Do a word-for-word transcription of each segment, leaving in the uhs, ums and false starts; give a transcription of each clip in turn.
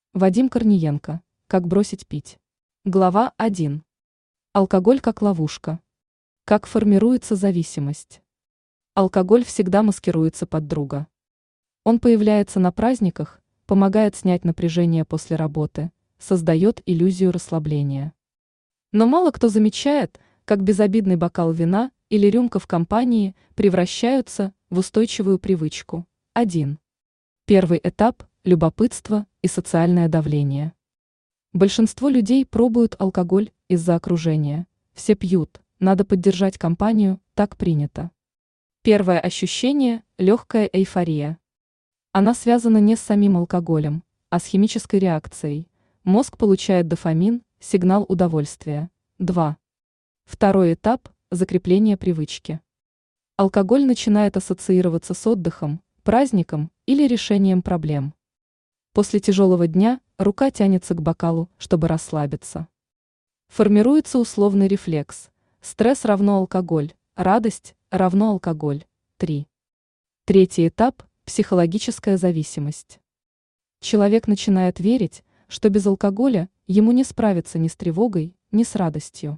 Вадим Корниенко. Как бросить пить. Глава один. Алкоголь как ловушка. Как формируется зависимость. Алкоголь всегда маскируется под друга. Он появляется на праздниках, помогает снять напряжение после работы, создает иллюзию расслабления. Но мало кто замечает, как безобидный бокал вина или рюмка в компании превращаются в устойчивую привычку. один. Первый этап – любопытство и социальное давление. Большинство людей пробуют алкоголь из-за окружения. Все пьют, надо поддержать компанию, так принято. Первое ощущение – легкая эйфория. Она связана не с самим алкоголем, а с химической реакцией. Мозг получает дофамин, сигнал удовольствия. два. Второй этап – закрепление привычки. Алкоголь начинает ассоциироваться с отдыхом, праздником или решением проблем. После тяжелого дня рука тянется к бокалу, чтобы расслабиться. Формируется условный рефлекс. Стресс равно алкоголь, радость равно алкоголь. три. Третий этап – психологическая зависимость. Человек начинает верить, что без алкоголя ему не справиться ни с тревогой, ни с радостью.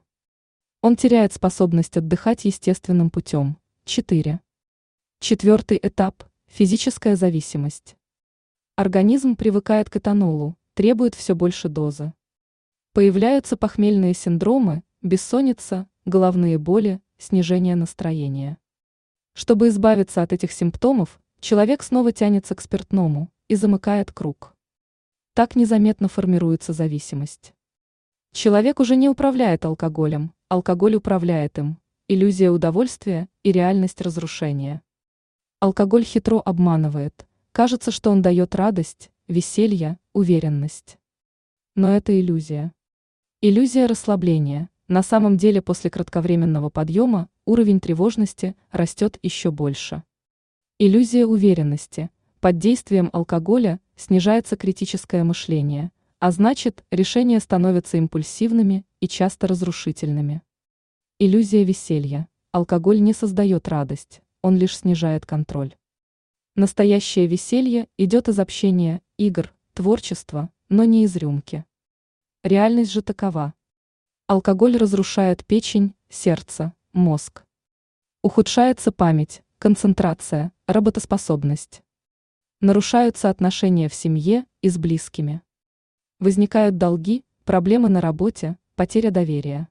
Он теряет способность отдыхать естественным путем. четыре. Четвертый этап – физическая зависимость. Организм привыкает к этанолу, требует все больше дозы. Появляются похмельные синдромы, бессонница, головные боли, снижение настроения. Чтобы избавиться от этих симптомов, человек снова тянется к спиртному и замыкает круг. Так незаметно формируется зависимость. Человек уже не управляет алкоголем, алкоголь управляет им, иллюзия удовольствия и реальность разрушения. Алкоголь хитро обманывает, кажется, что он дает радость, веселье, уверенность. Но это иллюзия. Иллюзия расслабления. На самом деле после кратковременного подъема уровень тревожности растет еще больше. Иллюзия уверенности. Под действием алкоголя снижается критическое мышление, а значит, решения становятся импульсивными и часто разрушительными. Иллюзия веселья. Алкоголь не создает радость, он лишь снижает контроль. Настоящее веселье идет из общения, игр, творчества, но не из рюмки. Реальность же такова. Алкоголь разрушает печень, сердце, мозг. Ухудшается память, концентрация, работоспособность. Нарушаются отношения в семье и с близкими. Возникают долги, проблемы на работе, потеря доверия.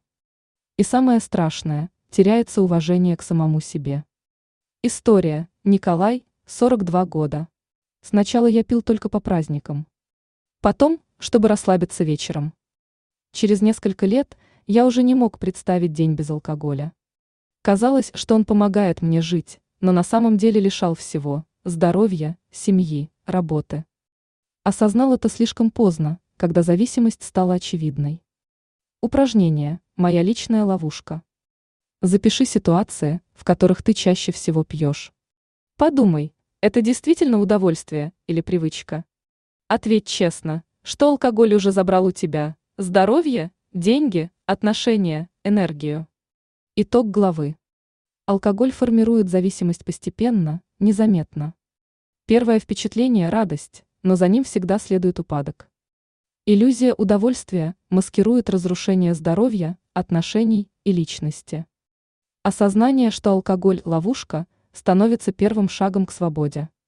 И самое страшное – теряется уважение к самому себе. История. Николай, сорок два года. Сначала я пил только по праздникам. Потом, чтобы расслабиться вечером. Через несколько лет я уже не мог представить день без алкоголя. Казалось, что он помогает мне жить, но на самом деле лишал всего – здоровья, семьи, работы. Осознал это слишком поздно, когда зависимость стала очевидной. Упражнение – моя личная ловушка. Запиши ситуации, в которых ты чаще всего пьешь. Подумай, это действительно удовольствие или привычка? Ответь честно, что алкоголь уже забрал у тебя: здоровье, деньги, отношения, энергию. Итог главы. Алкоголь формирует зависимость постепенно, незаметно. Первое впечатление – радость, но за ним всегда следует упадок. Иллюзия удовольствия маскирует разрушение здоровья, отношений и личности. Осознание, что алкоголь – ловушка, становится первым шагом к свободе.